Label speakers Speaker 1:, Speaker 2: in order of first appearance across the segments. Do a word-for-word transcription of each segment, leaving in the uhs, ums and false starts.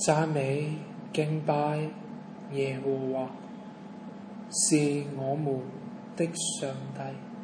Speaker 1: 讚美敬拜耶和華，是我們的上帝。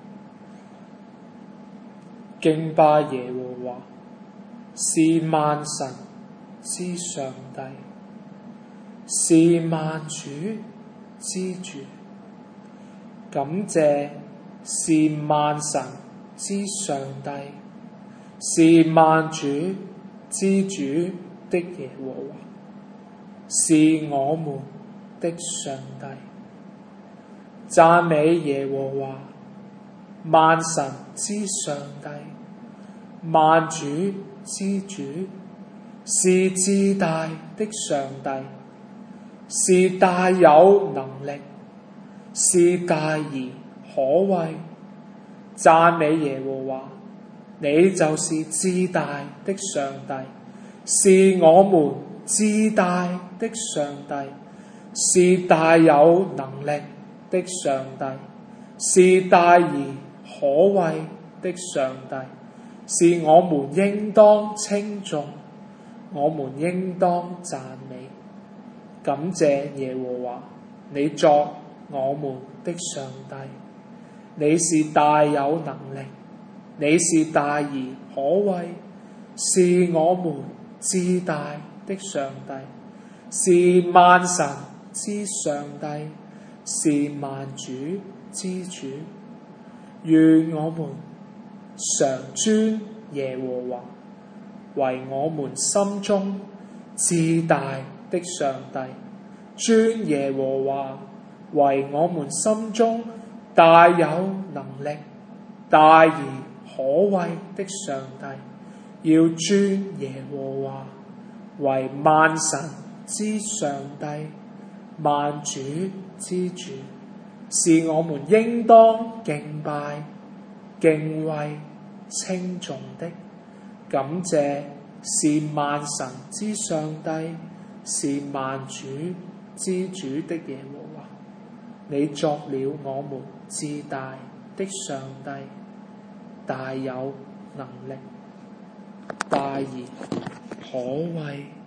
Speaker 1: 敬拜耶和華，是萬神之上帝，是萬主之主。感謝是萬神之上帝，是萬主之主的耶和華，是我們的上帝。讚美耶和華，萬神之上帝，萬主之主，是至大的上帝，是大有能力，是大而可畏。讚美耶和華，你就是至大的上帝，是我們至大的上帝，是大有能力的上帝，是大而可畏的上帝，是我們應當稱頌，我們應當讚美。感謝耶和華，你作我們的上帝，你是大有能力，你是大而可畏，是我們至大的上帝，是萬神之上帝，是萬主之主。願我們常尊耶和華為我們心中至大的上帝，尊耶和華為我們心中大有能力、大而可畏的上帝，要尊耶和華為萬神之上帝、萬主之主，是我們應當敬拜、敬畏、稱頌的。感謝是萬神之上帝，是萬主之主的耶和華，你作了我們至大的上帝，大有能力，大而可畏。